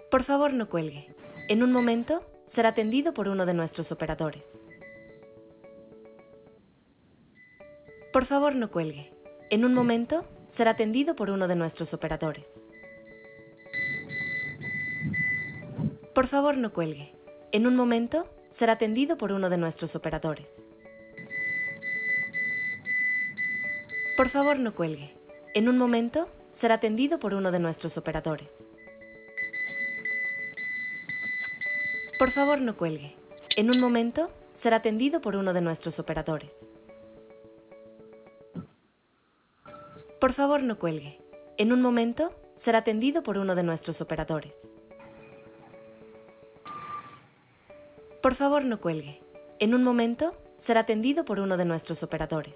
Por favor, no cuelgue. En un momento, será atendido por uno de nuestros operadores. Por favor, no cuelgue. En un momento, será atendido por uno de nuestros operadores. Por favor, no cuelgue. En un momento, será atendido por uno de nuestros operadores. Por favor, no cuelgue. En un momento, será atendido por uno de nuestros operadores. Por favor, no cuelgue. En un momento, será atendido por uno de nuestros operadores. Por favor, no cuelgue. En un momento, será atendido por uno de nuestros operadores. Por favor, no cuelgue. En un momento, será atendido por uno de nuestros operadores.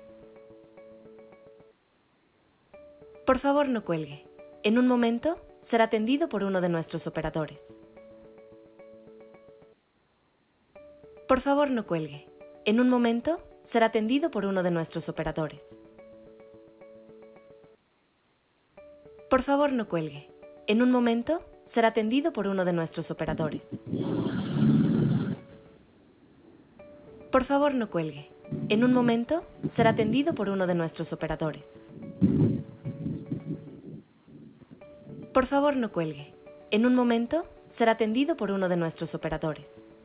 Por favor, no cuelgue. En un momento, será atendido por uno de nuestros operadores. Por favor, no cuelgue. En un momento, será atendido por uno de nuestros operadores. Por favor, no cuelgue. En un momento, será atendido por uno de nuestros operadores. Por favor, no cuelgue. En un momento, será atendido por uno de nuestros operadores. Por favor, no cuelgue. En un momento, será atendido por uno de nuestros operadores.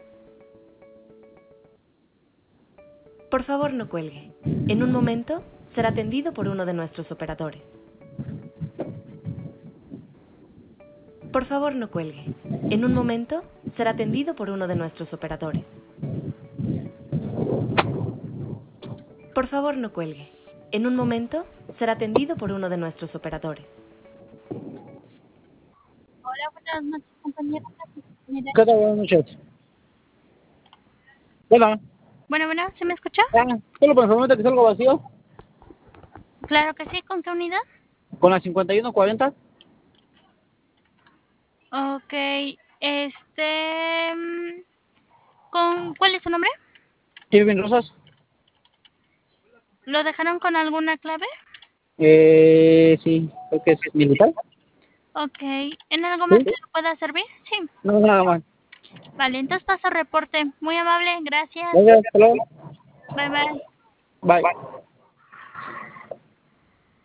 Por favor, no cuelgue. En un momento, será atendido por uno de nuestros operadores. Por favor, no cuelgue. En un momento, será atendido por uno de nuestros operadores. Por favor, no cuelgue. En un momento, será atendido por uno de nuestros operadores. Hola, buenas noches, compañera. ¿Qué tal? Buenas noches. Hola. Bueno, ¿se me escucha? Solo para informarte que es algo vacío. Claro que sí, ¿con qué unidad? Con la 5140. Ok, ¿cuál es su nombre? Kevin Rosas. ¿Lo dejaron con alguna clave? Sí, creo que es militar. Ok, ¿en algo más ¿Sí? que le pueda servir? Sí. No, nada más. Vale, entonces paso reporte. Muy amable, gracias. Gracias, hasta luego. Bye, bye. Bye.